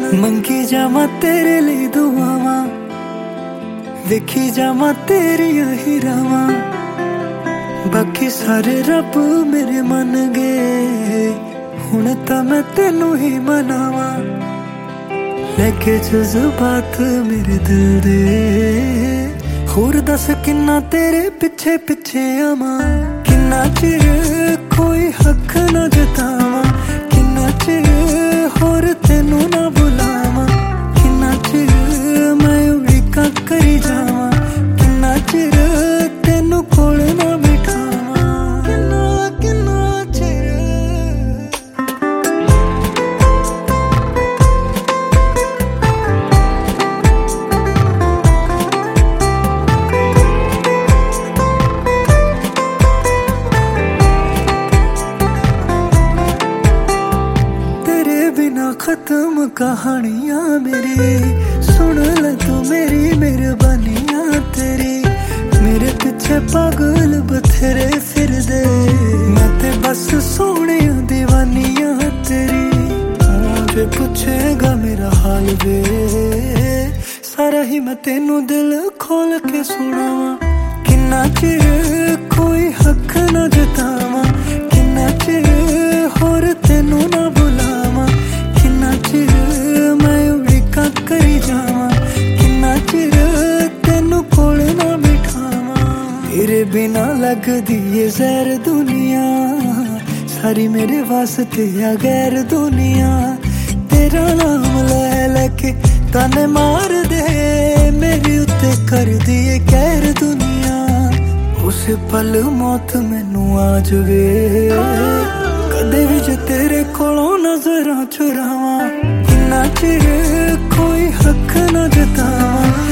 मंगी जावा तेरे लिए दुआवां, वेखी जावा तेरियां ही रावां, बाकी सारे रब मेरे मन गए, हुण तां मैं तेनू ही मनावां। लेके जज्बात मेरे दिल दे, होर दस किन्ना तेरे पिछे पिछे आवां, किन्ना चिर कोई हक ना जतावां, किन्ना चिर होर तेनू ना बुलावां, किन्ना चिर मैं उड़ीकां करी जावां, किन्ना चिर तेनू कोल ना बिठावां, किन्ना किन्ना चिर। खत्म कहानियां मेरी, सुन ले तू मेरी मेहरबानियां तेरी, मेरे पीछे पागल बथेरे फिर दे, मैं ते बस सोने दीवानियां तेरी। जे पूछेगा मेरा हाल वे, सारा ही मैं तेनू दिल खोल के सुनावां, किन्ना चिर कोई हक ना जतावां, किन्ना चिर होर तेनू ना बुलावां, किन्ना चिर मैं उड़ीकां करी जावां, किन्ना चिर तेनू कोल ना बिठावां। तेरे बिना लगदी ये जहर दुनिया, सारी मेरे वास्ते आ गैर दुनिया, तेरा नाम ले लेके ताने मार दे, मेरे उत्ते कर दिए कहर दुनिया, उस पल मौत मैनू आ जावे, कदे भी जे तेरे कोलों नजरां चुरावां, किन्ना चिर कोई हक ना जतावां,